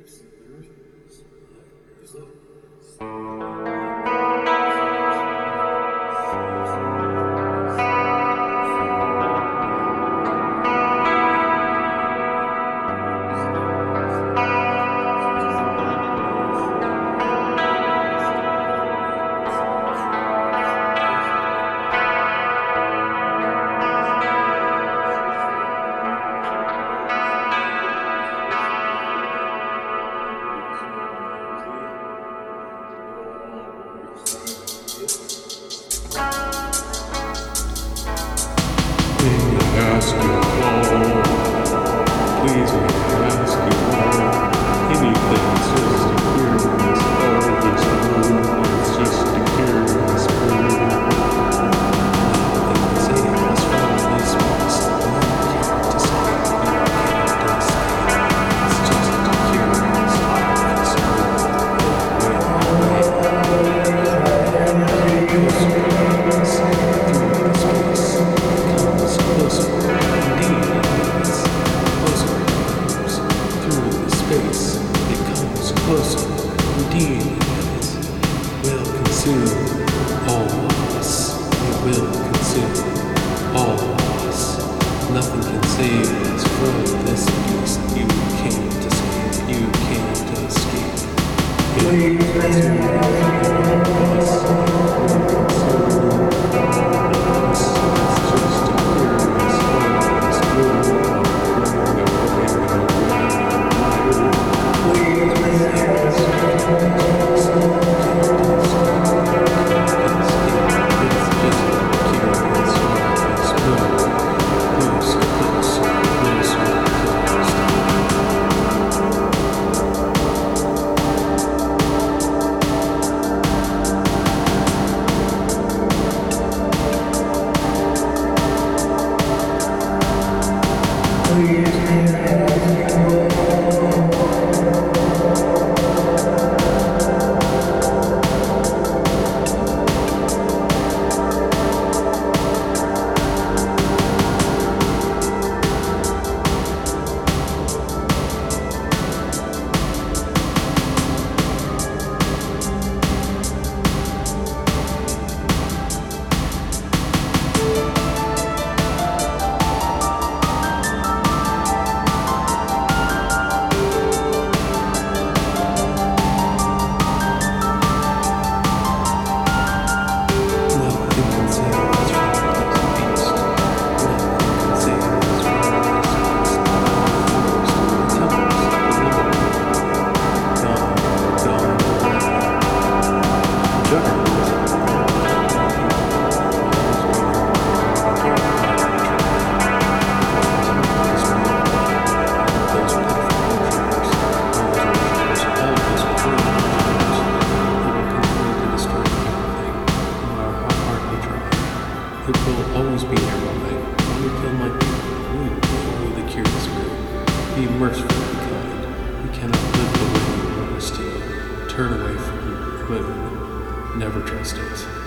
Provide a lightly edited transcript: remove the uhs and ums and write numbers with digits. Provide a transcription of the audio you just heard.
Basketball. Please may I ask you all anything just to hear this all this room is just to hear this room. Nothing to say as far as what's to say. It's just to hear this all this closer, indeed, it will consume all of us. It will consume all of us. Nothing can save us from this beast. You can't escape. You can't escape. It will consume all of us. It will consume all of us. It's just a curious all this gloom. It will always be nearby. Only kill my people. We will the curious great. Be merciful and kind. We cannot live the way we want us to. Turn away from women. Never trust us.